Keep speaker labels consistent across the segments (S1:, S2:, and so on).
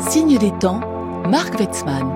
S1: Signe des temps, Marc Wetzmann.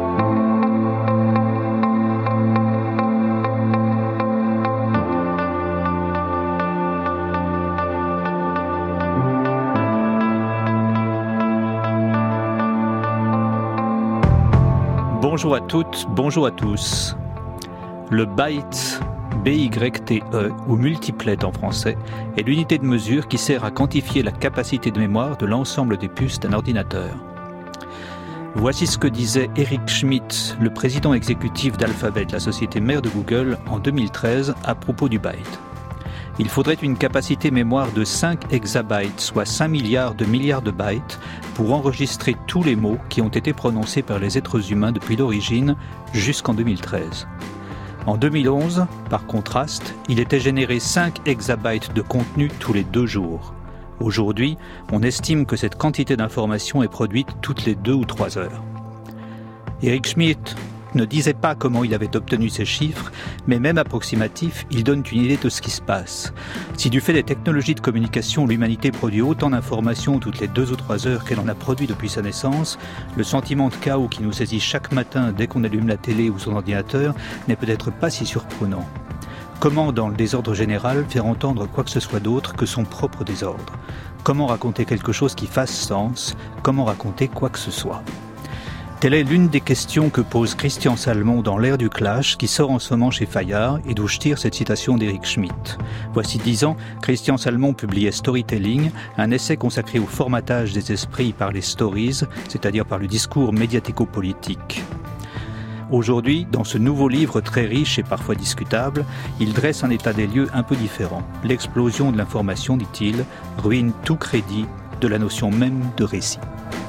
S2: Bonjour à toutes, bonjour à tous. Le byte, B-Y-T-E, ou multiplet en français, est l'unité de mesure qui sert à quantifier la capacité de mémoire de l'ensemble des puces d'un ordinateur. Voici ce que disait Eric Schmidt, le président exécutif d'Alphabet, la société mère de Google, en 2013 à propos du byte. Il faudrait une capacité mémoire de 5 exabytes, soit 5 milliards de bytes, pour enregistrer tous les mots qui ont été prononcés par les êtres humains depuis l'origine jusqu'en 2013. En 2011, par contraste, il était généré 5 exabytes de contenu tous les 2 jours. Aujourd'hui, on estime que cette quantité d'informations est produite toutes les 2 ou 3 heures. Eric Schmidt ne disait pas comment il avait obtenu ces chiffres, mais même approximatifs, il donne une idée de ce qui se passe. Si du fait des technologies de communication, l'humanité produit autant d'informations toutes les 2 ou 3 heures qu'elle en a produit depuis sa naissance, le sentiment de chaos qui nous saisit chaque matin dès qu'on allume la télé ou son ordinateur n'est peut-être pas si surprenant. Comment, dans le désordre général, faire entendre quoi que ce soit d'autre que son propre désordre ? Comment raconter quelque chose qui fasse sens ? Comment raconter quoi que ce soit ? Telle est l'une des questions que pose Christian Salmon dans L'ère du clash, qui sort en ce moment chez Fayard, et d'où je tire cette citation d'Eric Schmidt. Voici 10 ans, Christian Salmon publiait Storytelling, un essai consacré au formatage des esprits par les stories, c'est-à-dire par le discours médiatico-politique. Aujourd'hui, dans ce nouveau livre très riche et parfois discutable, il dresse un état des lieux un peu différent. L'explosion de l'information, dit-il, ruine tout crédit de la notion même de récit.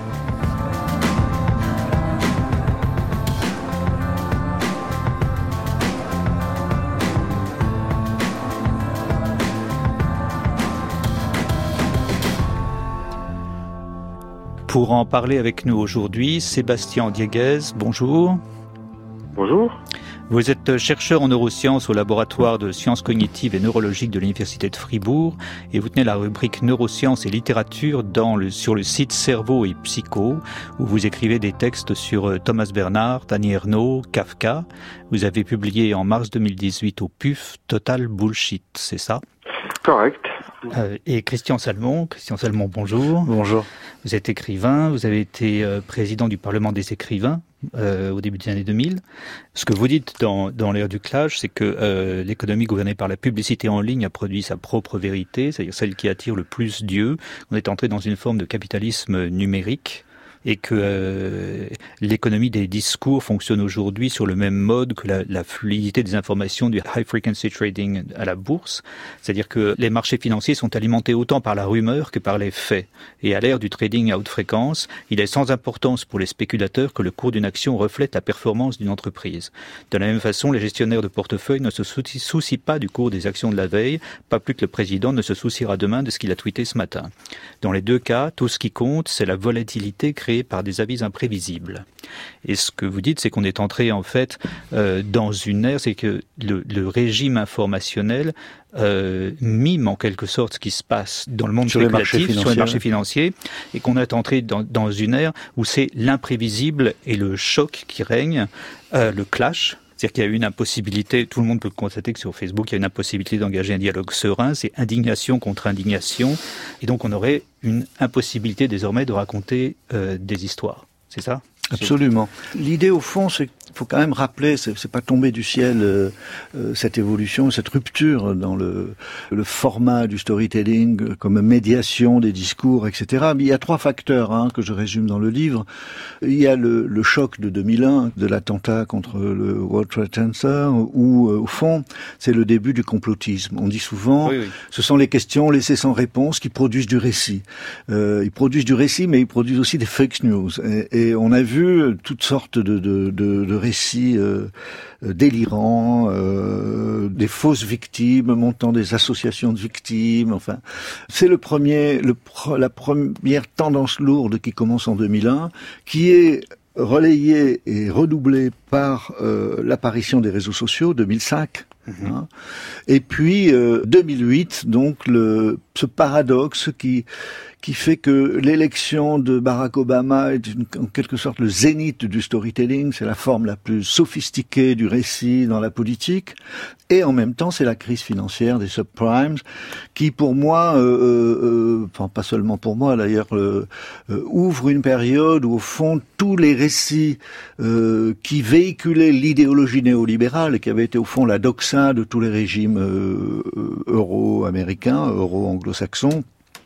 S2: Pour en parler avec nous aujourd'hui, Sébastien Dieguez, bonjour.
S3: Bonjour.
S2: Vous êtes chercheur en neurosciences au laboratoire de sciences cognitives et neurologiques de l'Université de Fribourg et vous tenez la rubrique neurosciences et littérature sur le site Cerveau et Psycho où vous écrivez des textes sur Thomas Bernhard, Annie Ernaux, Kafka. Vous avez publié en mars 2018 au PUF Total Bullshit, c'est ça ?
S3: Correct.
S2: Et Christian Salmon, bonjour.
S4: Bonjour.
S2: Vous êtes écrivain, vous avez été président du Parlement des écrivains au début des années 2000. Ce que vous dites dans l'ère du clash, c'est que l'économie gouvernée par la publicité en ligne a produit sa propre vérité, c'est-à-dire celle qui attire le plus d'yeux. On est entré dans une forme de capitalisme numérique et que l'économie des discours fonctionne aujourd'hui sur le même mode que la fluidité des informations du high frequency trading à la bourse. C'est-à-dire que les marchés financiers sont alimentés autant par la rumeur que par les faits. Et à l'ère du trading à haute fréquence, il est sans importance pour les spéculateurs que le cours d'une action reflète la performance d'une entreprise. De la même façon, les gestionnaires de portefeuille ne se soucient pas du cours des actions de la veille, pas plus que le président ne se souciera demain de ce qu'il a tweeté ce matin. Dans les deux cas, tout ce qui compte, c'est la volatilité créée par des avis imprévisibles. Et ce que vous dites, c'est qu'on est entré en fait dans une ère, c'est que le régime informationnel mime en quelque sorte ce qui se passe dans le monde spéculatif, sur les marchés financiers, et qu'on est entré dans une ère où c'est l'imprévisible et le choc qui règne, le clash. C'est-à-dire qu'il y a une impossibilité, tout le monde peut constater que sur Facebook, il y a une impossibilité d'engager un dialogue serein, c'est indignation contre indignation, et donc on aurait une impossibilité désormais de raconter des histoires, c'est ça ?
S4: Absolument. L'idée au fond, c'est qu'il faut quand même rappeler, c'est pas tombé du ciel cette évolution, cette rupture dans le format du storytelling comme médiation des discours, etc. Mais il y a 3 facteurs que je résume dans le livre. Il y a le choc de 2001, de l'attentat contre le World Trade Center, où au fond, c'est le début du complotisme. On dit souvent, oui. Ce sont les questions laissées sans réponse qui produisent du récit. Ils produisent du récit, mais ils produisent aussi des fake news. Et on a vu toutes sortes de récits délirants, des fausses victimes montant des associations de victimes. Enfin, c'est la première tendance lourde qui commence en 2001, qui est relayée et redoublée par l'apparition des réseaux sociaux, 2005. Hein. Et puis 2008, donc ce paradoxe qui fait que l'élection de Barack Obama est en quelque sorte le zénith du storytelling, c'est la forme la plus sophistiquée du récit dans la politique, et en même temps c'est la crise financière des subprimes qui pour moi, enfin pas seulement pour moi d'ailleurs, ouvre une période où au fond tous les récits qui véhiculaient l'idéologie néolibérale et qui avait été au fond la doxa de tous les régimes euro-américains, euro-anglo-saxons,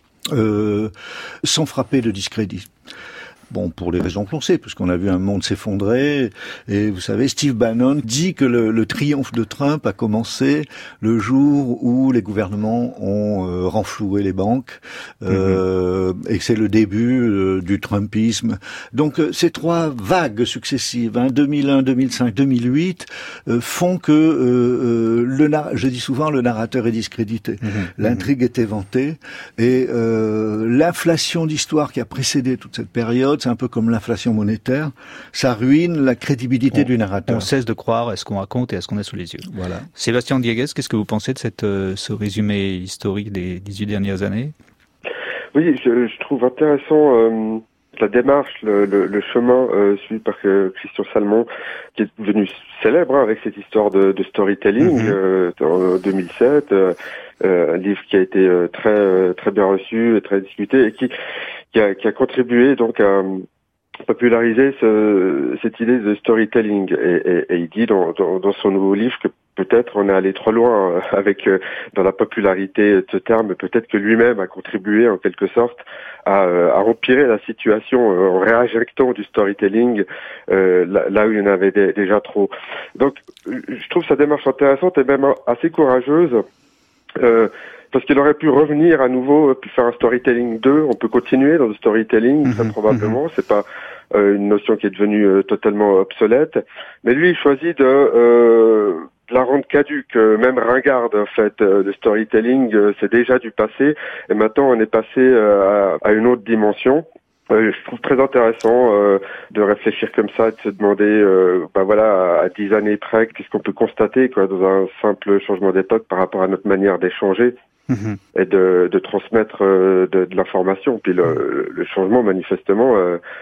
S4: sont frappés de discrédit. Bon, pour les raisons qu'on sait, puisqu'on a vu un monde s'effondrer. Et vous savez, Steve Bannon dit que le triomphe de Trump a commencé le jour où les gouvernements ont renfloué les banques, et que c'est le début du Trumpisme. Donc, ces trois vagues successives, 2001, 2005, 2008, font que, je dis souvent, le narrateur est discrédité. L'intrigue est éventée. Et l'inflation d'histoire qui a précédé toute cette période, c'est un peu comme l'inflation monétaire, ça ruine la crédibilité du narrateur.
S2: On cesse de croire à ce qu'on raconte et à ce qu'on a sous les yeux.
S4: Voilà.
S2: Sébastien Dieguez, qu'est-ce que vous pensez de ce résumé historique des 18 dernières années ?
S3: Oui, je trouve intéressant la démarche, le chemin suivi par Christian Salmon, qui est devenu célèbre avec cette histoire de storytelling en 2007, un livre qui a été très bien reçu et très discuté et qui a contribué donc à populariser cette idée de storytelling. Et il dit dans son nouveau livre que peut-être on est allé trop loin avec dans la popularité de ce terme. Peut-être que lui-même a contribué en quelque sorte à empirer la situation en réinjectant du storytelling là où il y en avait déjà trop. Donc je trouve sa démarche intéressante et même assez courageuse. Parce qu'il aurait pu revenir à nouveau, puis faire un storytelling 2. On peut continuer dans le storytelling, très probablement. C'est pas une notion qui est devenue totalement obsolète. Mais lui, il choisit de la rendre caduque, même ringarde, en fait. Le storytelling, c'est déjà du passé. Et maintenant, on est passé à une autre dimension. Je trouve très intéressant de réfléchir comme ça, de se demander, à 10 années près, qu'est-ce qu'on peut constater dans un simple changement d'époque par rapport à notre manière d'échanger et de transmettre de l'information. Puis le changement, manifestement,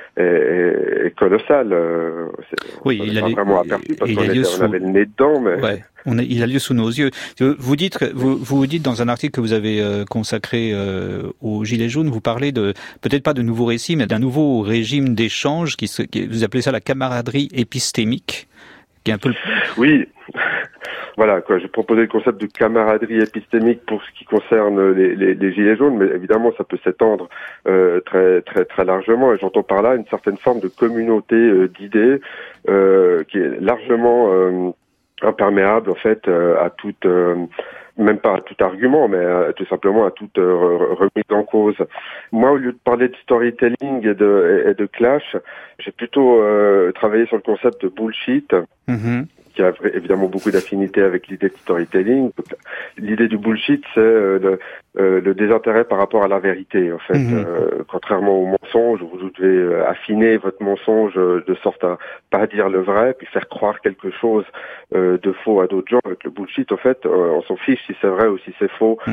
S3: est colossal.
S2: Oui, il a
S3: vraiment aperçu parce qu'on avait le nez dedans, mais...
S2: Ouais. Il a lieu sous nos yeux. Vous dites dans un article que vous avez consacré aux Gilets jaunes, vous parlez peut-être pas de nouveaux récits, mais d'un nouveau régime d'échange vous appelez ça la camaraderie épistémique, qui est un peu
S3: Oui. Voilà, j'ai proposé le concept de camaraderie épistémique pour ce qui concerne les Gilets jaunes, mais évidemment ça peut s'étendre très très très largement, et j'entends par là une certaine forme de communauté d'idées qui est largement imperméable en fait à toute même pas à tout argument, mais tout simplement à toute remise en cause. Moi, au lieu de parler de storytelling et de clash, j'ai plutôt travaillé sur le concept de bullshit, qui a évidemment beaucoup d'affinités avec l'idée de storytelling. L'idée du bullshit, c'est le désintérêt par rapport à la vérité, en fait. Contrairement au mensonge, vous devez affiner votre mensonge de sorte à pas dire le vrai, puis faire croire quelque chose de faux à d'autres gens. Avec le bullshit, en fait, on s'en fiche si c'est vrai ou si c'est faux.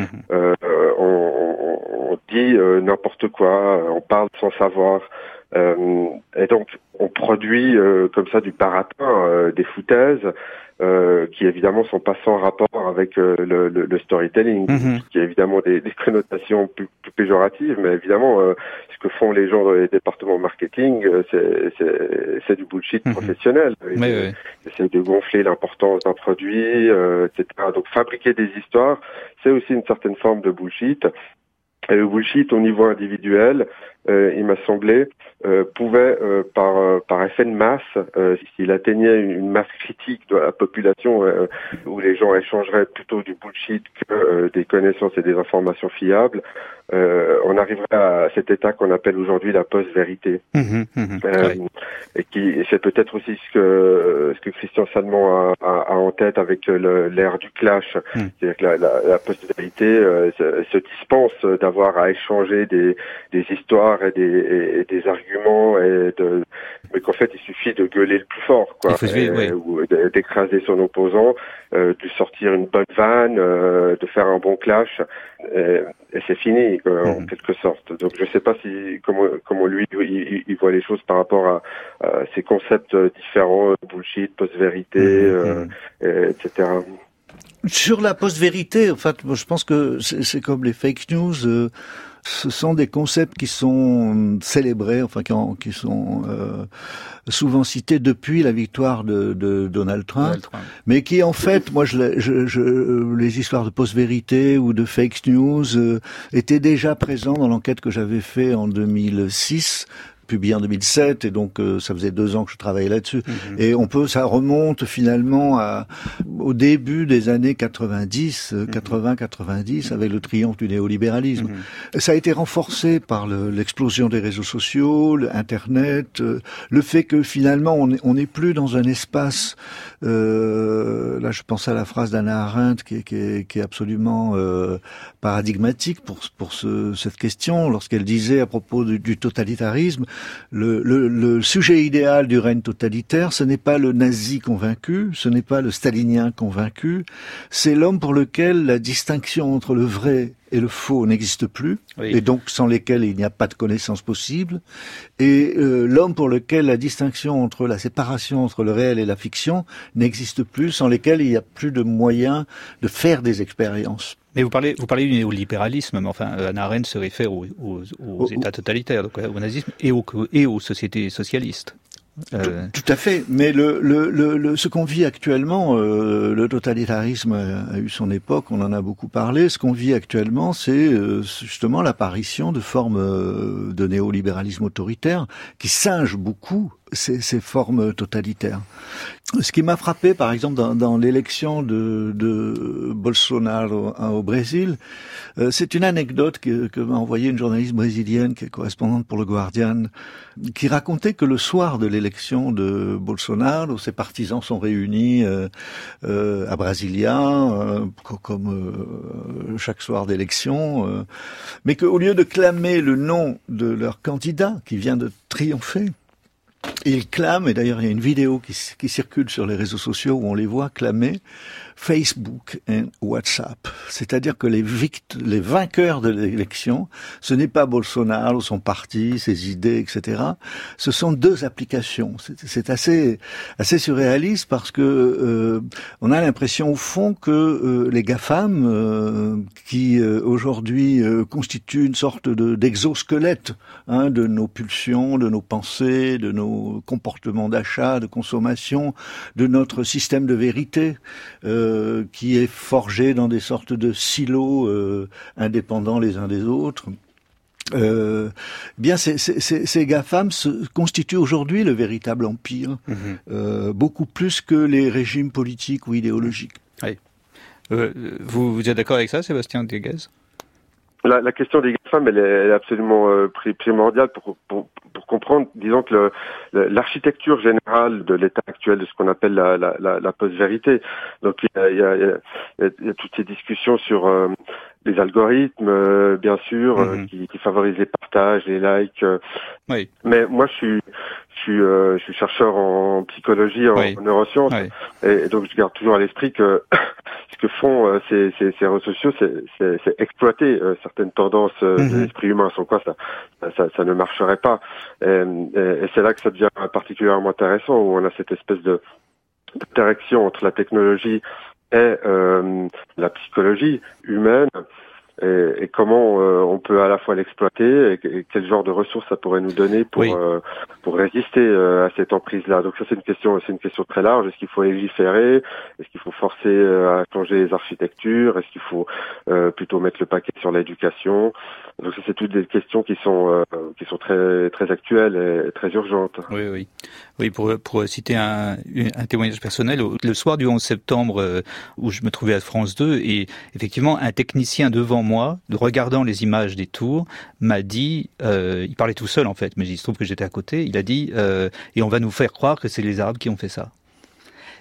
S3: On dit n'importe quoi, on parle sans savoir. Et donc on produit comme ça du baratin, des foutaises qui évidemment sont pas sans rapport avec le storytelling, qui a évidemment des connotations plus péjoratives, mais évidemment ce que font les gens dans les départements marketing, c'est du bullshit professionnel. Ils essaient de gonfler l'importance d'un produit, etc. Donc fabriquer des histoires, c'est aussi une certaine forme de bullshit. Et le bullshit au niveau individuel, il m'a semblé, pouvait, par effet de masse, s'il atteignait une masse critique de la population, où les gens échangeraient plutôt du bullshit que des connaissances et des informations fiables, on arriverait à cet état qu'on appelle aujourd'hui la post-vérité. Et c'est peut-être aussi ce que Christian Salmon a en tête avec l'ère du clash. C'est-à-dire que la post-vérité se dispense d'avoir à échanger des histoires pouvoir et des arguments mais qu'en fait il suffit de gueuler le plus fort, quoi, ou d'écraser son opposant, de sortir une bonne vanne, de faire un bon clash, et c'est fini, quoi, en quelque sorte. Donc je sais pas comment lui il voit les choses par rapport à ces concepts différents, bullshit, post-vérité, etc.
S4: Sur la post-vérité, en fait, moi, je pense que c'est comme les fake news. Ce sont des concepts qui sont célébrés, enfin qui sont souvent cités depuis la victoire de Donald Trump, mais qui en fait, moi, les histoires de post-vérité ou de fake news étaient déjà présents dans l'enquête que j'avais fait en 2006. Publié en 2007, et donc ça faisait 2 ans que je travaillais là-dessus. Et ça remonte finalement au début des années 80-90, avec le triomphe du néolibéralisme. Ça a été renforcé par l'explosion des réseaux sociaux, Internet, le fait que finalement on n'est plus dans un espace. Là, je pense à la phrase d'Hannah Arendt qui est absolument paradigmatique pour cette question, lorsqu'elle disait à propos du totalitarisme. Le sujet idéal du règne totalitaire, ce n'est pas le nazi convaincu, ce n'est pas le stalinien convaincu, c'est l'homme pour lequel la distinction entre le vrai et le faux n'existe plus, et donc sans lesquels il n'y a pas de connaissance possible, et l'homme pour lequel la distinction entre la séparation entre le réel et la fiction n'existe plus, sans lesquels il n'y a plus de moyens de faire des expériences.
S2: Mais vous parlez du néolibéralisme, mais enfin, Hannah Arendt se réfère aux États totalitaires, donc au nazisme et aux sociétés socialistes.
S4: Tout à fait, mais ce qu'on vit actuellement, le totalitarisme a eu son époque, on en a beaucoup parlé. Ce qu'on vit actuellement, c'est justement l'apparition de formes de néolibéralisme autoritaire qui singent beaucoup ces formes totalitaires. Ce qui m'a frappé, par exemple, dans l'élection de Bolsonaro au Brésil, c'est une anecdote que m'a envoyée une journaliste brésilienne qui est correspondante pour le Guardian, qui racontait que le soir de l'élection de Bolsonaro, ses partisans sont réunis à Brasilia, comme chaque soir d'élection, mais qu'au lieu de clamer le nom de leur candidat qui vient de triompher, ils clament, et d'ailleurs il y a une vidéo qui circule sur les réseaux sociaux où on les voit clamer Facebook et WhatsApp. C'est-à-dire que les vainqueurs de l'élection, ce n'est pas Bolsonaro, son parti, ses idées, etc. Ce sont 2 applications. C'est assez surréaliste parce que on a l'impression au fond que les GAFAM, qui aujourd'hui constituent une sorte d'exosquelette de nos pulsions, de nos pensées, de nos comportements d'achat, de consommation, de notre système de vérité, qui est forgé dans des sortes de silos indépendants les uns des autres. Bien, ces GAFAM constituent aujourd'hui le véritable empire, beaucoup plus que les régimes politiques ou idéologiques.
S2: Oui. Vous êtes d'accord avec ça, Sébastien Dieguez ?
S3: La question des GAFAM, elle est absolument primordiale pour comprendre, disons que l'architecture générale de l'état actuel de ce qu'on appelle la post-vérité. Donc il y a toutes ces discussions sur les algorithmes, bien sûr, qui favorisent les partages, les likes.
S2: Oui.
S3: Mais moi, je suis chercheur en psychologie, en neurosciences, et donc je garde toujours à l'esprit que ce que font ces réseaux sociaux, c'est exploiter certaines tendances de l'esprit humain, sans quoi ça ne marcherait pas. Et c'est là que ça devient particulièrement intéressant, où on a cette espèce d'interaction entre la technologie et la psychologie humaine, et comment on peut à la fois l'exploiter et quel genre de ressources ça pourrait nous donner pour résister à cette emprise-là. Donc ça, c'est une question très large. Est-ce qu'il faut légiférer? Est-ce qu'il faut forcer à changer les architectures? Est-ce qu'il faut plutôt mettre le paquet sur l'éducation? Donc ça, c'est toutes des questions qui sont très très actuelles et très urgentes.
S2: Oui, pour citer un témoignage personnel, le soir du 11 septembre où je me trouvais à France 2, et effectivement un technicien devant moi, regardant les images des tours, m'a dit, il parlait tout seul en fait, mais il se trouve que j'étais à côté, il a dit et on va nous faire croire que c'est les Arabes qui ont fait ça.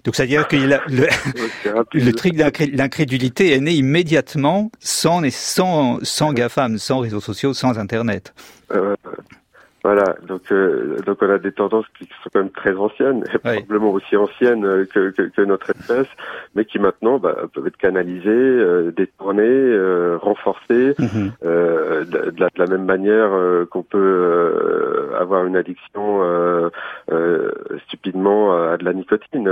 S2: Donc c'est-à-dire que le truc d'incrédulité est né immédiatement sans GAFAM, sans réseaux sociaux, sans Internet.
S3: Voilà, donc on a des tendances qui sont quand même très anciennes, probablement aussi anciennes que notre espèce, mais qui maintenant peuvent être canalisées, détournées, renforcées, de la même manière qu'on peut avoir une addiction stupidement à de la nicotine.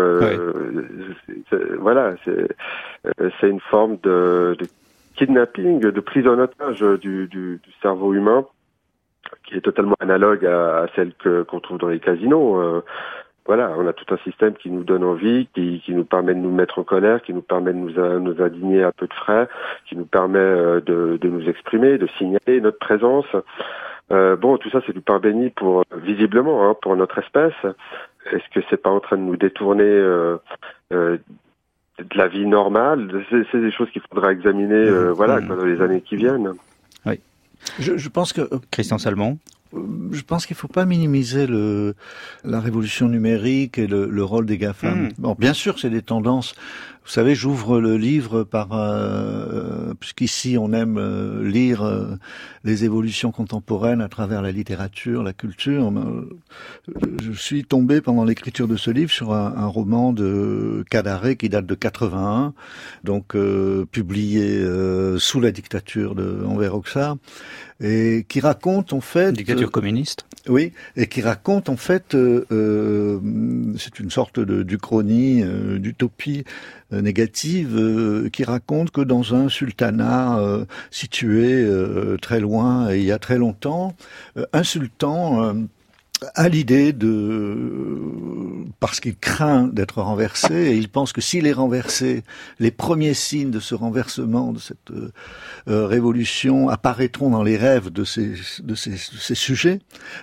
S3: C'est une forme de kidnapping, de prise en otage du cerveau humain, qui est totalement analogue à celle qu'on trouve dans les casinos. On a tout un système qui nous donne envie, qui nous permet de nous mettre en colère, qui nous permet de nous indigner à peu de frais, qui nous permet de nous exprimer, de signaler notre présence. Tout ça, c'est du pain béni visiblement, pour notre espèce. Est-ce que c'est pas en train de nous détourner de la vie normale? C'est des choses qu'il faudra examiner, dans les années qui viennent.
S2: Oui.
S4: Je pense que
S2: Christian Salmon.
S4: Je pense qu'il faut pas minimiser la révolution numérique et le rôle des GAFAM. Bon, bien sûr, c'est des tendances. Vous savez, j'ouvre le livre puisqu'ici on aime lire les évolutions contemporaines à travers la littérature, la culture. Je suis tombé pendant l'écriture de ce livre sur un roman de Cadaré qui date de 81, donc publié sous la dictature de Enver Hoxha, et qui raconte en fait
S2: dictature communiste.
S4: Oui, et qui raconte en fait, c'est une sorte d'uchronie, d'utopie négative, qui raconte que dans un sultanat situé très loin et il y a très longtemps, un sultan a l'idée parce qu'il craint d'être renversé, et il pense que s'il est renversé, les premiers signes de ce renversement, de cette révolution apparaîtront dans les rêves de ces sujets,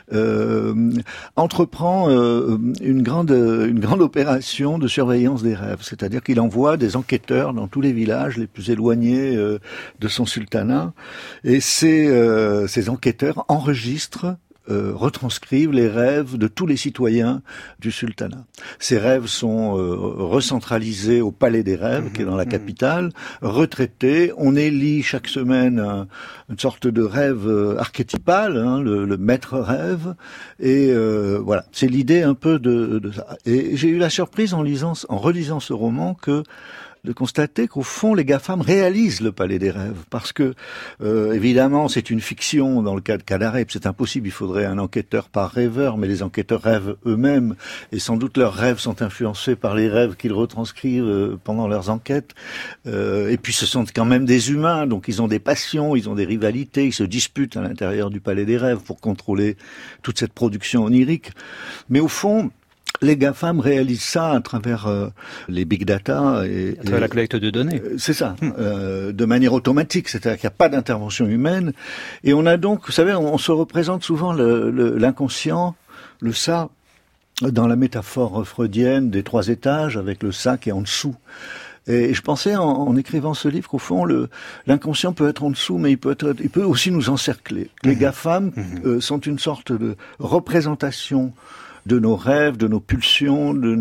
S4: entreprend une grande opération de surveillance des rêves, c'est-à-dire qu'il envoie des enquêteurs dans tous les villages les plus éloignés de son sultanat, et ces enquêteurs enregistrent, retranscrivent les rêves de tous les citoyens du sultanat. Ces rêves sont recentralisés au Palais des Rêves, qui est dans la capitale, retraités. On élit chaque semaine une sorte de rêve archétypal, le maître rêve. Et voilà, c'est l'idée un peu de ça. Et j'ai eu la surprise en relisant ce roman de constater qu'au fond, les GAFAM réalisent le Palais des Rêves. Parce que, évidemment, c'est une fiction dans le cas de Cadaré, c'est impossible, il faudrait un enquêteur par rêveur, mais les enquêteurs rêvent eux-mêmes, et sans doute leurs rêves sont influencés par les rêves qu'ils retranscrivent pendant leurs enquêtes. Et puis ce sont quand même des humains, donc ils ont des passions, ils ont des rivalités, ils se disputent à l'intérieur du Palais des Rêves pour contrôler toute cette production onirique. Mais au fond, les GAFAM réalisent ça à travers les big data et à travers
S2: la collecte de données.
S4: C'est ça, de manière automatique, c'est-à-dire qu'il n'y a pas d'intervention humaine. Et on a donc, vous savez, on se représente souvent l'inconscient, le ça, dans la métaphore freudienne des 3 étages, avec le ça qui est en dessous. Et je pensais en écrivant ce livre qu'au fond l'inconscient peut être en dessous, mais il peut aussi nous encercler. Les GAFAM sont une sorte de représentation de nos rêves, de nos pulsions, de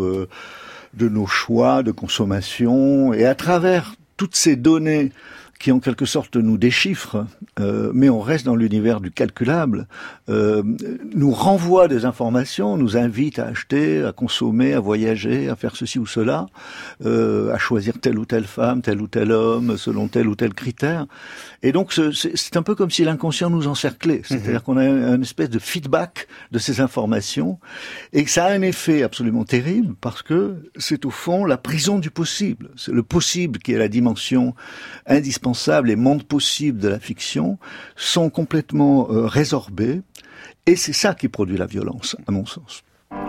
S4: nos choix de consommation, et à travers toutes ces données qui en quelque sorte nous déchiffrent, mais on reste dans l'univers du calculable, nous renvoie des informations, nous invite à acheter, à consommer, à voyager, à faire ceci ou cela, à choisir telle ou telle femme, tel ou tel homme, selon tel ou tel critère. Et donc c'est un peu comme si l'inconscient nous encerclait, c'est-à-dire qu'on a une espèce de feedback de ces informations, et que ça a un effet absolument terrible, parce que c'est au fond la prison du possible. C'est le possible qui est la dimension indispensable. Les mondes possibles de la fiction sont complètement résorbés, et c'est ça qui produit la violence, à mon sens.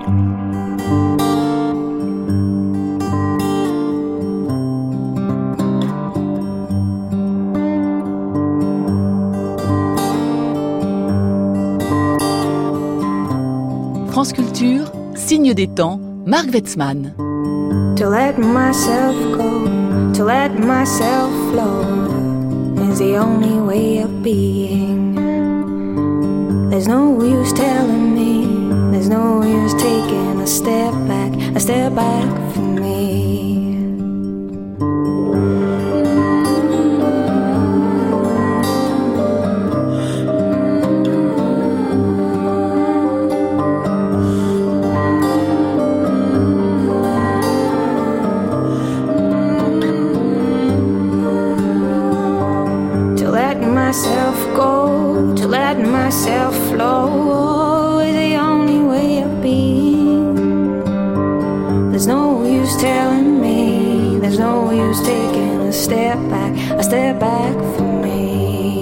S1: France Culture, signe des temps, Marc Wetzmann.
S5: To let myself go, to let myself flow is the only way of being. There's no use telling me, there's no use taking a step back for me. let myself flow is the only way of being. There's no use telling me, there's no use taking a step back from me.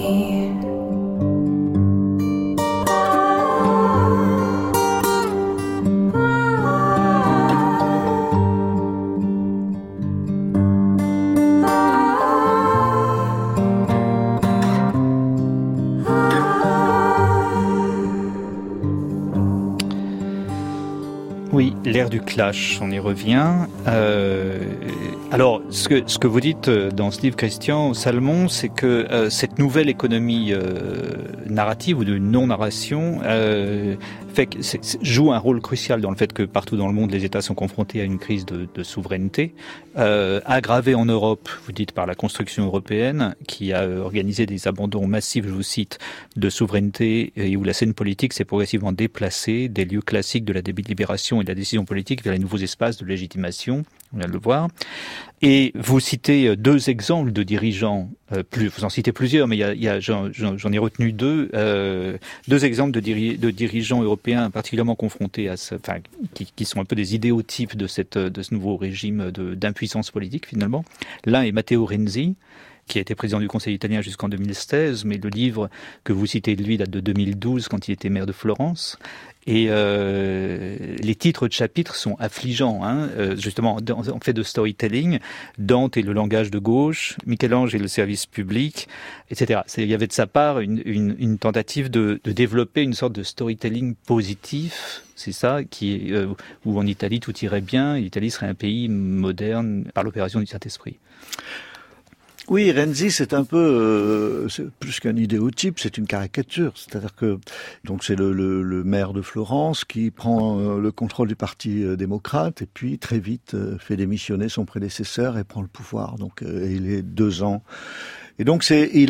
S2: Oui, l'ère du clash, on y revient. Alors, ce que vous dites dans ce livre, Christian Salmon, c'est que cette nouvelle économie narrative ou de non-narration joue un rôle crucial dans le fait que partout dans le monde, les États sont confrontés à une crise de souveraineté, aggravée en Europe, vous dites, par la construction européenne, qui a organisé des abandons massifs, je vous cite, de souveraineté, et où la scène politique s'est progressivement déplacée des lieux classiques de la délibération et de la décision politique vers les nouveaux espaces de légitimation, on vient de le voir. Et vous citez deux exemples de dirigeants, vous en citez plusieurs, mais j'en ai retenu deux exemples de dirigeants européens particulièrement confrontés à qui sont un peu des idéotypes de ce nouveau régime d'impuissance politique finalement. L'un est Matteo Renzi, qui a été président du Conseil italien jusqu'en 2016, mais le livre que vous citez de lui date de 2012 quand il était maire de Florence. Et les titres de chapitres sont affligeants, justement en fait de storytelling. Dante et le langage de gauche, Michel-Ange et le service public, etc. Il y avait de sa part une tentative de développer une sorte de storytelling positif. C'est ça où en Italie tout irait bien. L'Italie serait un pays moderne par l'opération du Saint-Esprit.
S4: Oui, Renzi, c'est un peu c'est plus qu'un idéotype, c'est une caricature. C'est-à-dire que donc c'est le maire de Florence qui prend le contrôle du parti démocrate et puis très vite fait démissionner son prédécesseur et prend le pouvoir. Donc il est 2 ans. Et donc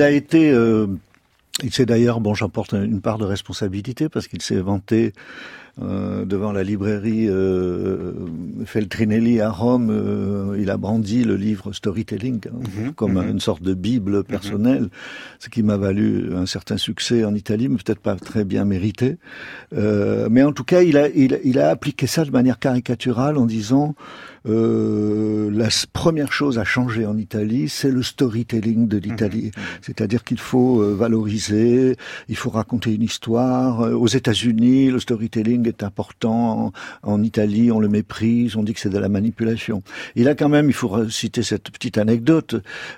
S4: il s'est d'ailleurs, j'en porte une part de responsabilité parce qu'il s'est vanté devant la librairie Feltrinelli à Rome, il a brandi le livre Storytelling comme une sorte de bible personnelle, ce qui m'a valu un certain succès en Italie, mais peut-être pas très bien mérité. Mais en tout cas, il a appliqué ça de manière caricaturale en disant la première chose à changer en Italie, c'est le storytelling de l'Italie. C'est-à-dire qu'il faut valoriser, il faut raconter une histoire. Aux États-Unis, le storytelling est important. En Italie, on le méprise, on dit que c'est de la manipulation. Il a quand même, il faut citer cette petite anecdote,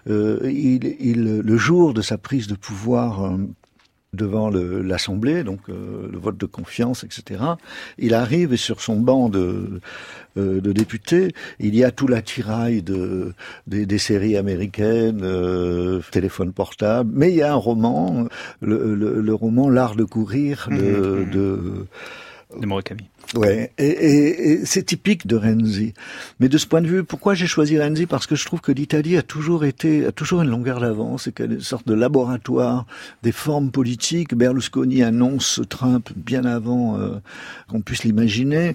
S4: le jour de sa prise de pouvoir devant l'Assemblée, donc le vote de confiance, etc. Il arrive et sur son banc de députés, il y a tout l'attirail des séries américaines, téléphone portable, mais il y a un roman, le roman L'Art de courir de
S2: Murakami.
S4: Ouais, et c'est typique de Renzi. Mais de ce point de vue, pourquoi j'ai choisi Renzi? Parce que je trouve que l'Italie a toujours une longueur d'avance, et qu'elle est une sorte de laboratoire des formes politiques. Berlusconi annonce Trump bien avant qu'on puisse l'imaginer.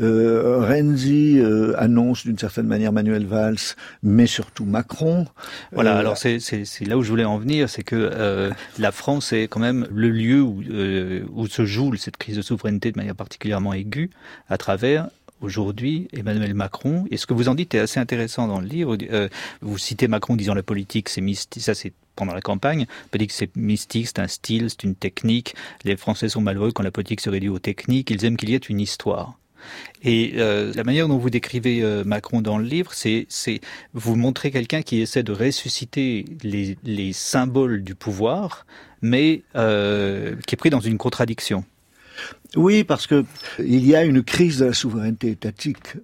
S4: Renzi annonce d'une certaine manière Manuel Valls, mais surtout Macron.
S2: Voilà, alors c'est là où je voulais en venir, c'est que la France est quand même le lieu où se joue cette crise de souveraineté de manière particulièrement aiguë, à travers, aujourd'hui, Emmanuel Macron. Et ce que vous en dites est assez intéressant dans le livre. Vous citez Macron disant la politique, c'est mystique. Ça, c'est pendant la campagne. La politique, c'est mystique, c'est un style, c'est une technique. Les Français sont malheureux quand la politique se réduit aux techniques. Ils aiment qu'il y ait une histoire. Et la manière dont vous décrivez Macron dans le livre, c'est vous montrez quelqu'un qui essaie de ressusciter les symboles du pouvoir, mais qui est pris dans une contradiction.
S4: Oui, parce que il y a une crise de la souveraineté étatique,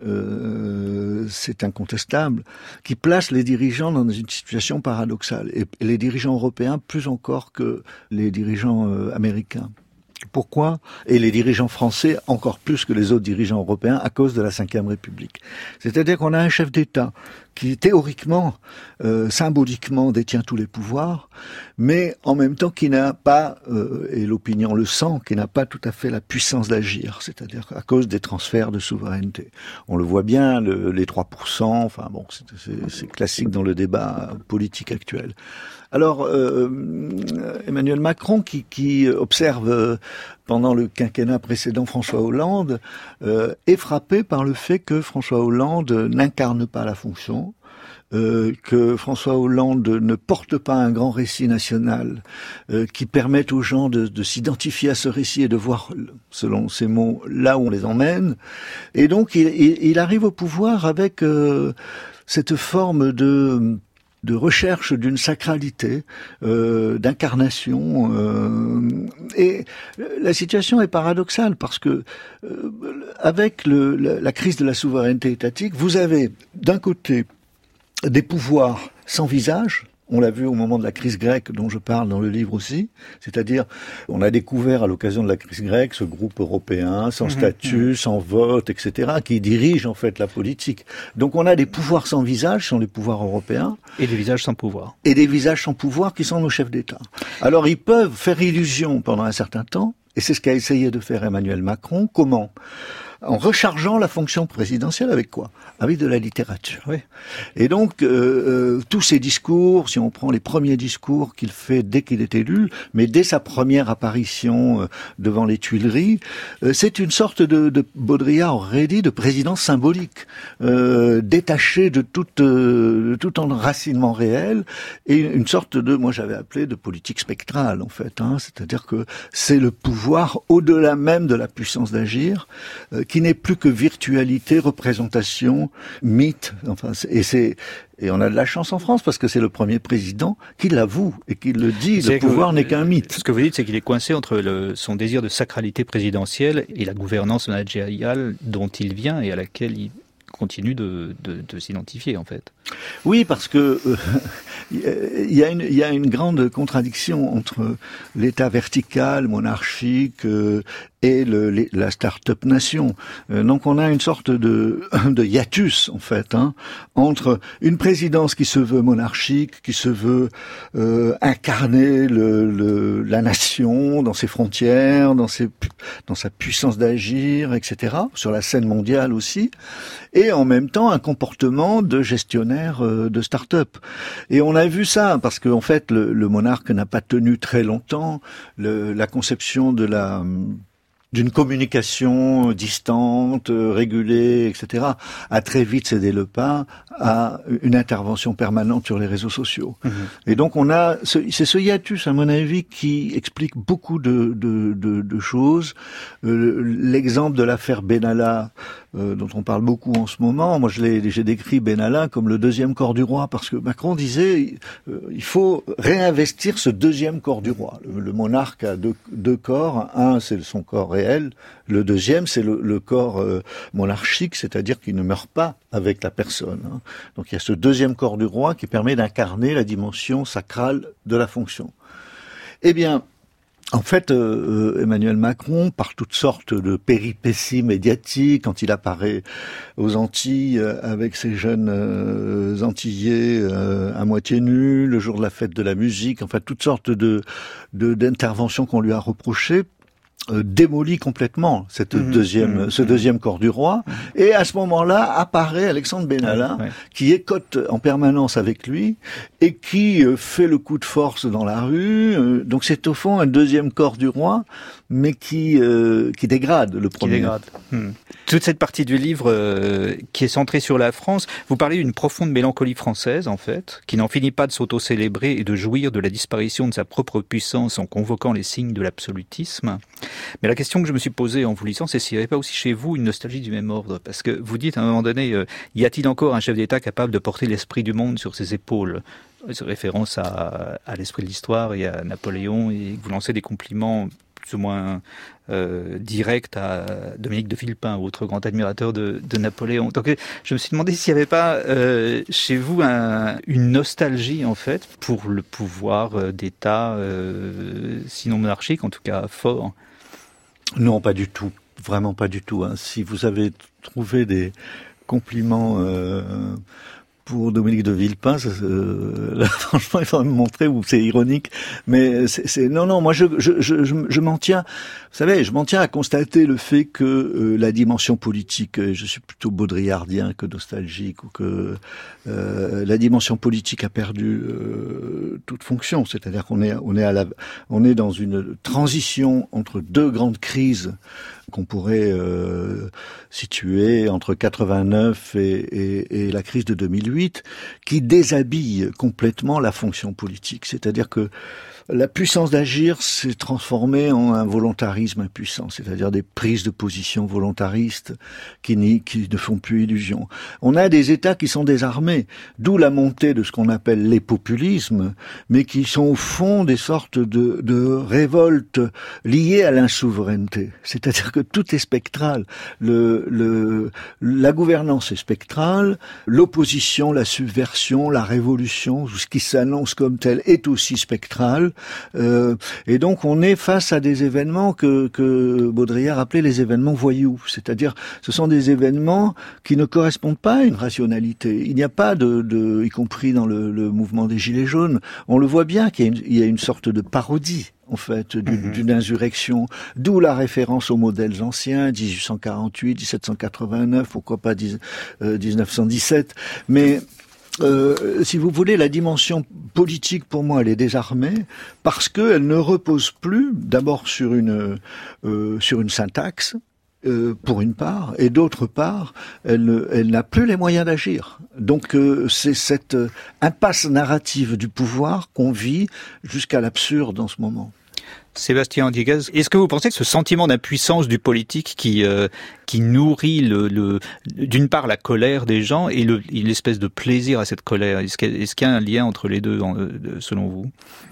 S4: c'est incontestable, qui place les dirigeants dans une situation paradoxale, et les dirigeants européens plus encore que les dirigeants américains. Pourquoi? Et les dirigeants français encore plus que les autres dirigeants européens à cause de la Ve République. C'est-à-dire qu'on a un chef d'État qui théoriquement, symboliquement détient tous les pouvoirs, mais en même temps qui n'a pas, et l'opinion le sent, qui n'a pas tout à fait la puissance d'agir, c'est-à-dire à cause des transferts de souveraineté. On le voit bien, les 3%, enfin bon, c'est classique dans le débat politique actuel. Alors, Emmanuel Macron, qui observe pendant le quinquennat précédent François Hollande, est frappé par le fait que François Hollande n'incarne pas la fonction, que François Hollande ne porte pas un grand récit national qui permette aux gens de s'identifier à ce récit et de voir, selon ses mots, là où on les emmène. Et donc, il arrive au pouvoir avec cette forme de recherche d'une sacralité, d'incarnation. Et la situation est paradoxale parce que avec la crise de la souveraineté étatique, vous avez d'un côté des pouvoirs sans visage. On l'a vu au moment de la crise grecque dont je parle dans le livre aussi, c'est-à-dire on a découvert à l'occasion de la crise grecque ce groupe européen sans statut, sans vote, etc., qui dirige en fait la politique. Donc on a des pouvoirs sans visage, qui sont les pouvoirs européens.
S2: Et des visages sans pouvoir.
S4: Et des visages sans pouvoir qui sont nos chefs d'État. Alors ils peuvent faire illusion pendant un certain temps, et c'est ce qu'a essayé de faire Emmanuel Macron. Comment ? En rechargeant la fonction présidentielle avec quoi ? Avec de la littérature.
S2: Oui.
S4: Et donc, tous ces discours, si on prend les premiers discours qu'il fait dès qu'il est élu, mais dès sa première apparition devant les Tuileries, c'est une sorte de Baudrillard aurait dit, de présidence symbolique, détachée de tout enracinement réel, et une sorte de, moi j'avais appelé de politique spectrale en fait, c'est-à-dire que c'est le pouvoir au-delà même de la puissance d'agir, qui n'est plus que virtualité, représentation, mythe. Enfin, et on a de la chance en France parce que c'est le premier président qui l'avoue et qui le dit. Le pouvoir n'est qu'un mythe.
S2: Ce que vous dites, c'est qu'il est coincé entre son désir de sacralité présidentielle et la gouvernance managériale dont il vient et à laquelle il continue de s'identifier en fait.
S4: Oui, parce que il y a une grande contradiction entre l'État vertical, monarchique et la start-up nation. Donc on a une sorte de hiatus en fait, entre une présidence qui se veut monarchique, qui se veut incarner la nation dans ses frontières, dans sa puissance d'agir, etc. Sur la scène mondiale aussi, et en même temps un comportement de gestionnaire de start-up. Et on a vu ça parce qu'en fait le monarque n'a pas tenu très longtemps. La conception d'une communication distante, régulée, etc., a très vite cédé le pas à une intervention permanente sur les réseaux sociaux. Et donc c'est ce hiatus, à mon avis, qui explique beaucoup de choses. L'exemple de l'affaire Benalla, dont on parle beaucoup en ce moment, moi j'ai décrit Benalla comme le deuxième corps du roi, parce que Macron disait il faut réinvestir ce deuxième corps du roi. Le monarque a deux corps, un c'est son corps réel, le deuxième c'est le corps monarchique, c'est-à-dire qu'il ne meurt pas avec la personne. Donc il y a ce deuxième corps du roi qui permet d'incarner la dimension sacrale de la fonction. Eh bien, en fait, Emmanuel Macron, par toutes sortes de péripéties médiatiques, quand il apparaît aux Antilles avec ces jeunes Antillais à moitié nus, le jour de la fête de la musique, enfin toutes sortes d'interventions qu'on lui a reprochées, démolit complètement ce deuxième corps du roi, et à ce moment-là apparaît Alexandre Benalla, qui écoute en permanence avec lui et qui fait le coup de force dans la rue. Donc c'est au fond un deuxième corps du roi, mais qui dégrade le premier.
S2: Qui dégrade. Toute cette partie du livre qui est centrée sur la France, vous parlez d'une profonde mélancolie française en fait, qui n'en finit pas de s'auto-célébrer et de jouir de la disparition de sa propre puissance en convoquant les signes de l'absolutisme. Mais la question que je me suis posée en vous lisant, c'est s'il n'y avait pas aussi chez vous une nostalgie du même ordre. Parce que vous dites à un moment donné, y a-t-il encore un chef d'État capable de porter l'esprit du monde sur ses épaules ? C'est référence à l'esprit de l'histoire et à Napoléon, et vous lancez des compliments plus ou moins direct à Dominique de Villepin, autre grand admirateur de Napoléon. Donc je me suis demandé s'il n'y avait pas chez vous une nostalgie en fait pour le pouvoir d'État, sinon monarchique, en tout cas fort.
S4: Non, pas du tout, vraiment pas du tout. Si vous avez trouvé des compliments pour Dominique de Villepin, là, franchement, il faut me montrer où c'est ironique, mais non, moi je m'en tiens, vous savez, je m'en tiens à constater le fait que la dimension politique, je suis plutôt baudrillardien que nostalgique, ou que la dimension politique a perdu toute fonction, c'est-à-dire qu'on est dans une transition entre deux grandes crises qu'on pourrait situer entre 89 et la crise de 2008, qui déshabille complètement la fonction politique. C'est-à-dire que la puissance d'agir s'est transformée en un volontarisme impuissant, c'est-à-dire des prises de position volontaristes qui ne font plus illusion. On a des États qui sont désarmés, d'où la montée de ce qu'on appelle les populismes, mais qui sont au fond des sortes de révoltes liées à l'insouveraineté. C'est-à-dire que tout est spectral. La gouvernance est spectrale, l'opposition, la subversion, la révolution, ce qui s'annonce comme tel est aussi spectral. Et donc on est face à des événements que Baudrillard appelait les événements voyous, c'est-à-dire ce sont des événements qui ne correspondent pas à une rationalité. Il n'y a pas y compris dans le mouvement des Gilets jaunes, on le voit bien qu'il y a une sorte de parodie en fait, d'une insurrection, d'où la référence aux modèles anciens, 1848, 1789, pourquoi pas 1917, mais si vous voulez, la dimension politique, pour moi, elle est désarmée parce qu'elle ne repose plus, d'abord sur une syntaxe, pour une part, et d'autre part, elle n'a plus les moyens d'agir. Donc c'est cette impasse narrative du pouvoir qu'on vit jusqu'à l'absurde en ce moment.
S2: Sébastien Antiguez, est-ce que vous pensez que ce sentiment d'impuissance du politique qui nourrit d'une part la colère des gens et l'espèce de plaisir à cette colère, est-ce qu'il y a un lien entre les deux selon vous?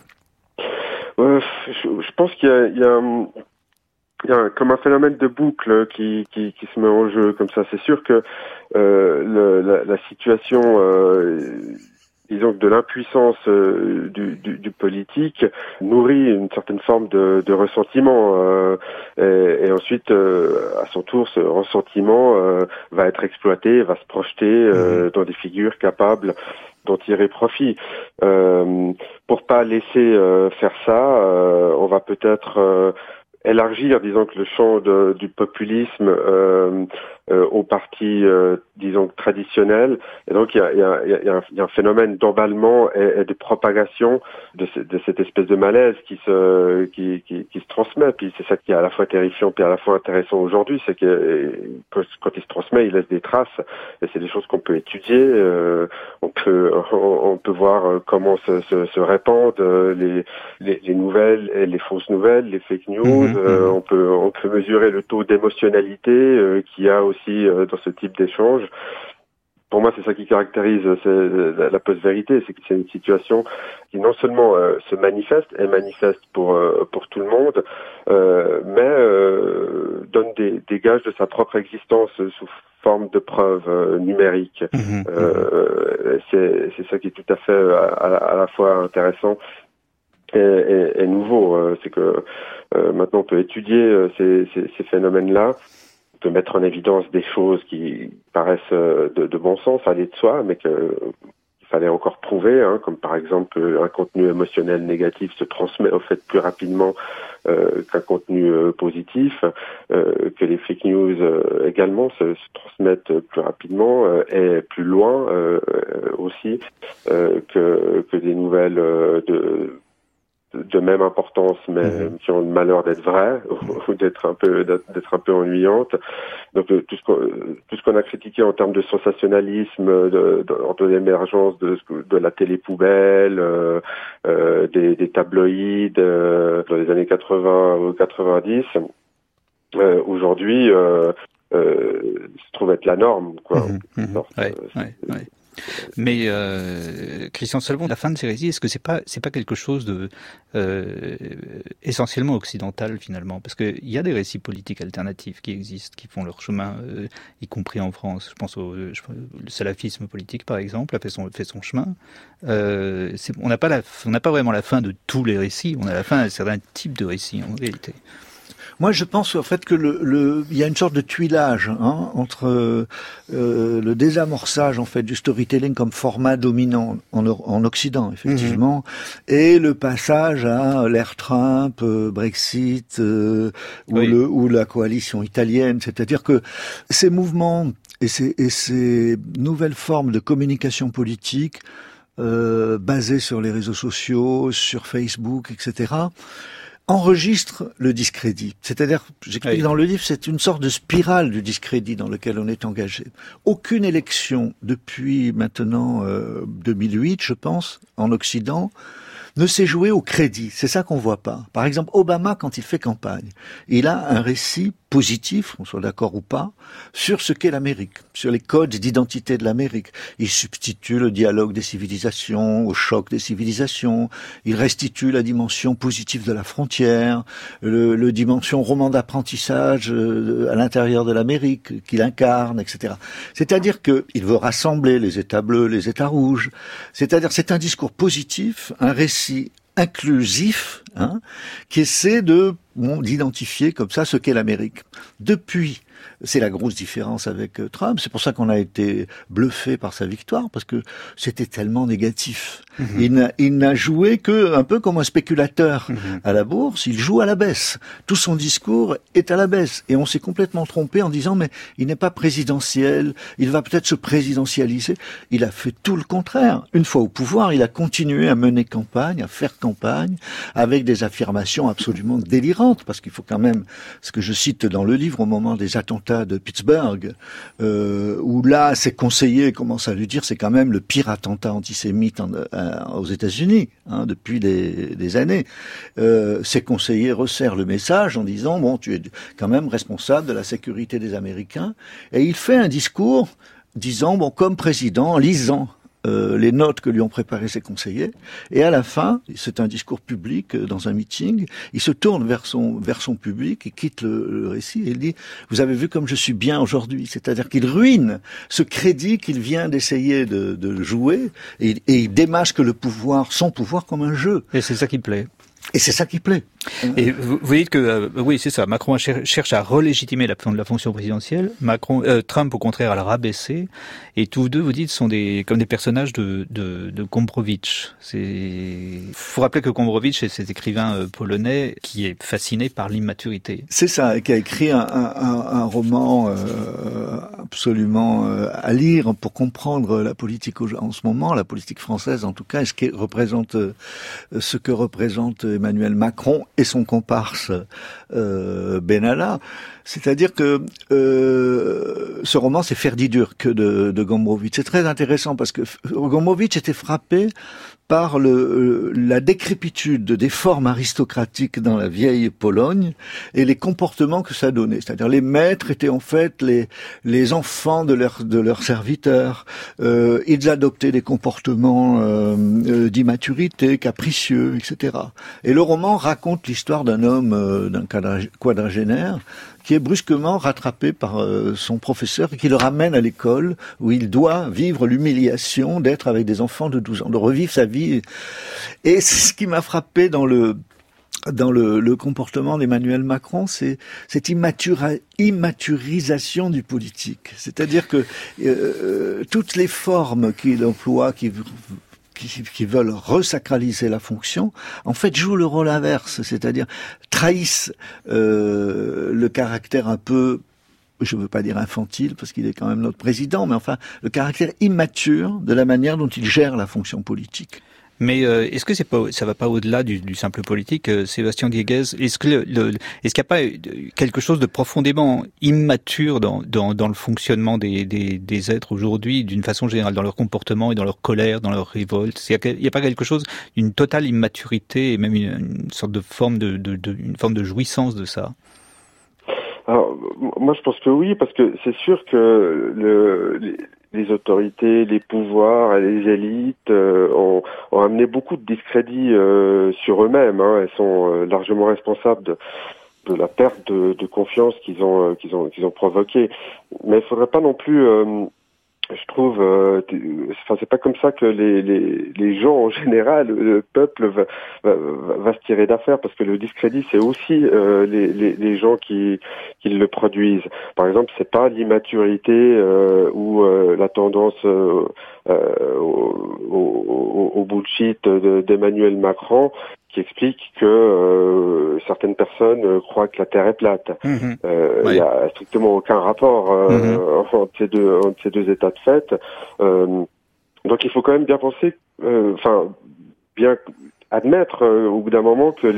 S3: Je pense qu'il y a comme un phénomène de boucle qui se met en jeu comme ça. C'est sûr que la situation disons que de l'impuissance du politique nourrit une certaine forme de ressentiment et ensuite à son tour ce ressentiment va être exploité, va se projeter dans des figures capables d'en tirer profit. Pour pas laisser faire ça, on va peut-être élargir, disons que le champ du populisme aux partis, disons traditionnels. Et donc il y a un phénomène d'emballement et de propagation de cette espèce de malaise qui se transmet. Puis c'est ça qui est à la fois terrifiant puis à la fois intéressant aujourd'hui, c'est que quand il se transmet, il laisse des traces. Et c'est des choses qu'on peut étudier. On peut voir comment se répandent les nouvelles et les fausses nouvelles, les fake news. On peut mesurer le taux d'émotionnalité qu'il y a aussi dans ce type d'échange. Pour moi, c'est ça qui caractérise la post-vérité, c'est que c'est une situation qui non seulement se manifeste, est manifeste pour tout le monde, mais donne des gages de sa propre existence sous forme de preuves numériques. C'est ça qui est tout à fait à la fois intéressant et nouveau. C'est que maintenant on peut étudier ces phénomènes-là. On peut mettre en évidence des choses qui paraissent de bon sens, aller de soi, mais qu'il fallait encore prouver, comme par exemple un contenu émotionnel négatif se transmet au fait plus rapidement qu'un contenu positif, que les fake news également se transmettent plus rapidement et plus loin aussi que des nouvelles de même importance, mais qui ont le malheur d'être vraies ou d'être un peu ennuyantes. Donc tout ce qu'on a critiqué en termes de sensationnalisme, de l'émergence de la télé poubelle, des tabloïds dans les années 80 ou 90, aujourd'hui se trouve être la norme, quoi.
S2: Mais Christian Salmon, la fin de ces récits, est-ce que c'est pas quelque chose de essentiellement occidental finalement? Parce qu'il y a des récits politiques alternatifs qui existent, qui font leur chemin, y compris en France. Je pense le salafisme politique par exemple a fait son chemin. On n'a pas vraiment la fin de tous les récits. On a la fin d'un certain type de récits en réalité.
S4: Moi, je pense en fait que il y a une sorte de tuilage entre le désamorçage en fait du storytelling comme format dominant en Occident, effectivement, et le passage à l'ère Trump, Brexit ou la coalition italienne. C'est-à-dire que ces mouvements et ces nouvelles formes de communication politique basées sur les réseaux sociaux, sur Facebook, etc., enregistre le discrédit. C'est-à-dire, j'explique dans le livre, c'est une sorte de spirale du discrédit dans lequel on est engagé. Aucune élection depuis maintenant 2008, je pense, en Occident, ne s'est jouée au crédit. C'est ça qu'on voit pas. Par exemple, Obama, quand il fait campagne, il a un récit positif, qu'on soit d'accord ou pas, sur ce qu'est l'Amérique, sur les codes d'identité de l'Amérique. Il substitue le dialogue des civilisations au choc des civilisations. Il restitue la dimension positive de la frontière, le dimension roman d'apprentissage à l'intérieur de l'Amérique qu'il incarne, etc. C'est-à-dire qu'il veut rassembler les États bleus, les États rouges. C'est-à-dire, c'est un discours positif, un récit inclusif, qui essaie d'identifier comme ça ce qu'est l'Amérique. Depuis, c'est la grosse différence avec Trump, c'est pour ça qu'on a été bluffé par sa victoire, parce que c'était tellement négatif. Il n'a joué que un peu comme un spéculateur à la bourse, il joue à la baisse. Tout son discours est à la baisse. Et on s'est complètement trompé en disant, mais il n'est pas présidentiel, il va peut-être se présidentialiser. Il a fait tout le contraire. Une fois au pouvoir, il a continué à mener campagne, à faire campagne, avec des affirmations absolument délirantes, parce qu'il faut quand même, ce que je cite dans le livre, au moment des attentats de Pittsburgh, où là, ses conseillers commencent à lui dire, c'est quand même le pire attentat antisémite aux États-Unis, depuis des années. Ses conseillers resserrent le message en disant, bon, tu es quand même responsable de la sécurité des Américains, et il fait un discours disant, bon, comme président, en lisant les notes que lui ont préparées ses conseillers, et à la fin, c'est un discours public dans un meeting, il se tourne vers son public, il quitte le récit et il dit « Vous avez vu comme je suis bien aujourd'hui », c'est-à-dire qu'il ruine ce crédit qu'il vient d'essayer de jouer, et il démasque son pouvoir comme un jeu.
S2: Et c'est ça qui plaît.
S4: Et c'est ça qui plaît.
S2: Et vous dites que oui, c'est ça. Macron cherche à relégitimer la fonction présidentielle. Trump, au contraire, à la rabaisser. Et tous deux, vous dites, sont comme des personnages de Gombrowicz. Faut rappeler que Gombrowicz est cet écrivain polonais qui est fasciné par l'immaturité.
S4: C'est ça, qui a écrit un roman absolument à lire pour comprendre la politique en ce moment, la politique française en tout cas, et ce que représente Emmanuel Macron et son comparse Benalla. C'est-à-dire que ce roman, c'est Ferdi Durk de Gombrowicz. C'est très intéressant parce que Gombrowicz était frappé par la décrépitude des formes aristocratiques dans la vieille Pologne et les comportements que ça donnait. C'est-à-dire les maîtres étaient en fait les enfants de leurs serviteurs. Ils adoptaient des comportements d'immaturité, capricieux, etc. Et le roman raconte l'histoire d'un homme, d'un quadragénaire, qui est brusquement rattrapé par son professeur et qui le ramène à l'école où il doit vivre l'humiliation d'être avec des enfants de 12 ans, de revivre sa vie. Et ce qui m'a frappé dans le comportement d'Emmanuel Macron, c'est cette immaturisation du politique. C'est-à-dire que toutes les formes qu'il emploie, qui veulent resacraliser la fonction, en fait jouent le rôle inverse, c'est-à-dire trahissent le caractère un peu, je ne veux pas dire infantile, parce qu'il est quand même notre président, mais enfin le caractère immature de la manière dont il gère la fonction politique.
S2: Mais est-ce que ça va pas au-delà du simple politique, Sébastien Dieguez? Est-ce qu'il n'y a pas quelque chose de profondément immature dans le fonctionnement des êtres aujourd'hui, d'une façon générale, dans leur comportement et dans leur colère, dans leur révolte? Il n'y a pas quelque chose d'une totale immaturité et même une sorte de forme une forme de jouissance de ça?
S3: Alors, moi, je pense que oui, parce que c'est sûr que les autorités, les pouvoirs et les élites ont amené beaucoup de discrédit sur eux-mêmes. Elles sont largement responsables de la perte de confiance qu'ils ont provoquée. Mais il faudrait pas non plus je trouve, c'est pas comme ça que les gens en général, le peuple va se tirer d'affaire, parce que le discrédit, c'est aussi les gens qui le produisent. Par exemple, c'est pas l'immaturité ou la tendance au bullshit d'Emmanuel Macron qui explique que certaines personnes croient que la Terre est plate. Il y a strictement aucun rapport entre ces deux états de fait. Donc il faut quand même bien penser, bien admettre au bout d'un moment que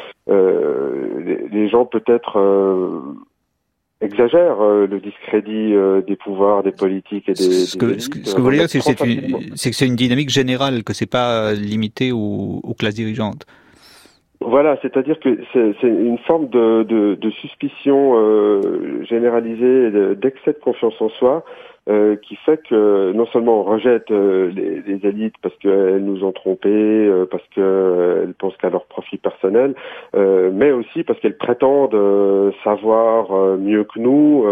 S3: les gens peut-être exagère le discrédit des pouvoirs, des politiques et des
S2: ce que vous voulez dire, c'est que c'est une dynamique générale, que c'est pas limité aux classes dirigeantes.
S3: Voilà, c'est-à-dire que c'est une forme de suspicion généralisée, d'excès de confiance en soi, qui fait que non seulement on rejette les élites parce qu'elles nous ont trompés, parce qu'elles pensent qu'à leur profit personnel, mais aussi parce qu'elles prétendent savoir mieux que nous,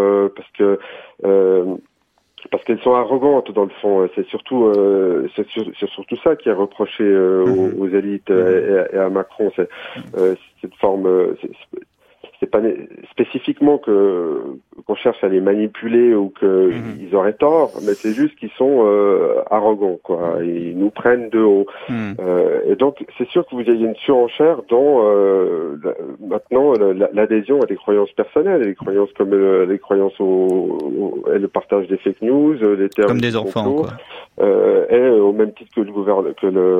S3: parce qu'elles sont arrogantes dans le fond. C'est surtout ça qui est reproché aux élites et à Macron. C'est cette forme. C'est pas spécifiquement qu'on cherche à les manipuler ou qu'ils auraient tort, mais c'est juste qu'ils sont arrogants, quoi. Ils nous prennent de haut. Et donc, c'est sûr que vous avez une surenchère dans maintenant l'adhésion à des croyances personnelles, les croyances comme les croyances et le partage des fake news, les termes
S2: comme des enfants, quoi.
S3: Et au même titre que le gouvernement,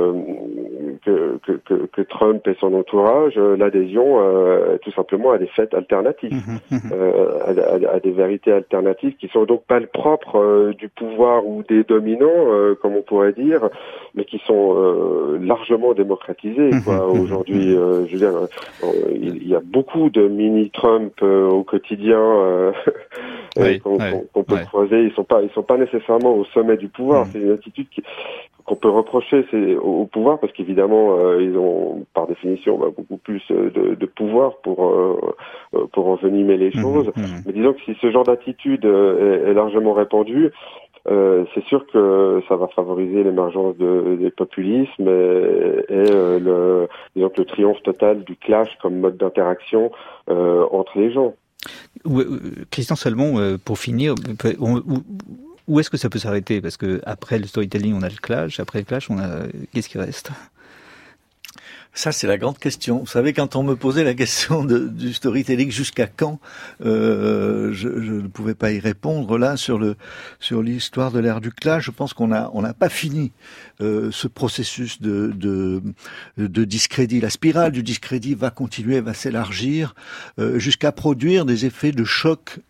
S3: que Trump et son entourage, l'adhésion tout simplement à des faits alternatifs, à des vérités alternatives qui sont donc pas le propre du pouvoir ou des dominants, comme on pourrait dire, mais qui sont largement démocratisés, quoi. Aujourd'hui, je veux dire, il y a beaucoup de mini-Trump au quotidien qu'on peut croiser. Ils sont pas nécessairement au sommet du pouvoir. C'est une attitude qu'on peut reprocher au pouvoir, parce qu'évidemment ils ont par définition beaucoup plus de pouvoir pour envenimer les choses. Mais disons que si ce genre d'attitude est largement répandue, c'est sûr que ça va favoriser l'émergence des populismes disons que le triomphe total du clash comme mode d'interaction entre les gens.
S2: Christian Salmon, pour finir, où est-ce que ça peut s'arrêter? Parce que après le storytelling, on a le clash. Après le clash, qu'est-ce qui reste?
S4: Ça, c'est la grande question. Vous savez, quand on me posait la question du storytelling, jusqu'à quand, je ne pouvais pas y répondre. Là, sur l'histoire de l'ère du clash, je pense qu'on n'a pas fini ce processus de discrédit. La spirale du discrédit va continuer, va s'élargir, jusqu'à produire des effets de choc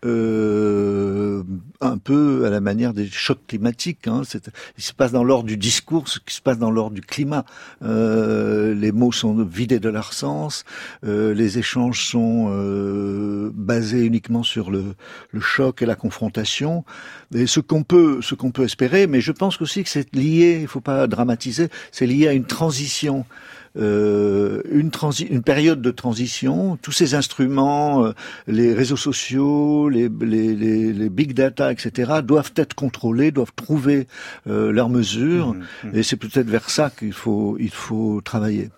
S4: un peu à la manière des chocs climatiques. Il se passe dans l'ordre du discours ce qui se passe dans l'ordre du climat. Les mots sont vidés de leur sens, les échanges sont basés uniquement sur le choc et la confrontation. Et ce qu'on peut espérer, mais je pense aussi que c'est lié, il faut pas dramatiser, c'est lié à une transition. Une période de transition, tous ces instruments, les réseaux sociaux, les big data, etc., doivent être contrôlés, doivent trouver leurs mesures, et c'est peut-être vers ça qu'il faut travailler.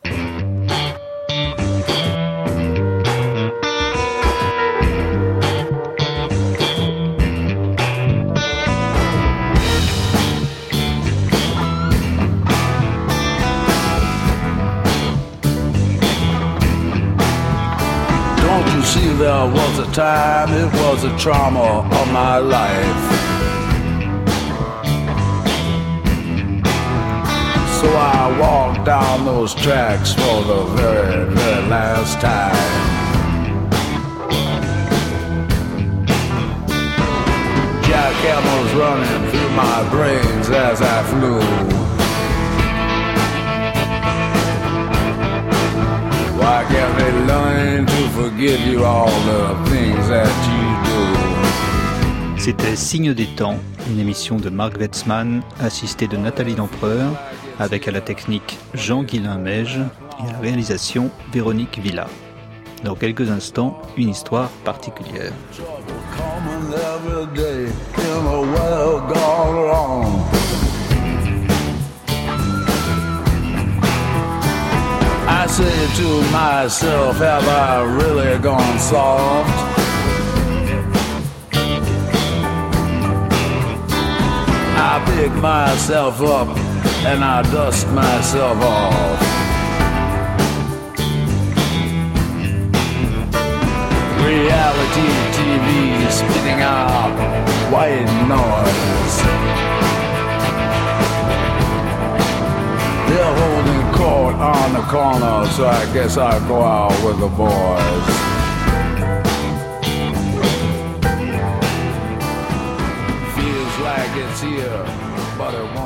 S6: See, there was a time, it was a trauma of my life. So I walked down those tracks for the very, very last time. Jackhammers running through my brains as I flew. Why can't they learn to forgive you all the things that you do?
S2: C'était Signe des temps, une émission de Marc Wetzmann, assistée de Nathalie Lempereur, avec à la technique Jean-Guilain Meige et à la réalisation Véronique Villa. Dans quelques instants, une histoire particulière.
S6: I say to myself, have I really gone soft? I pick myself up and I dust myself off. Reality TV spitting out white noise. They're holding court on the corner, so I guess I'll go out with the boys. Feels like it's here, but it won't.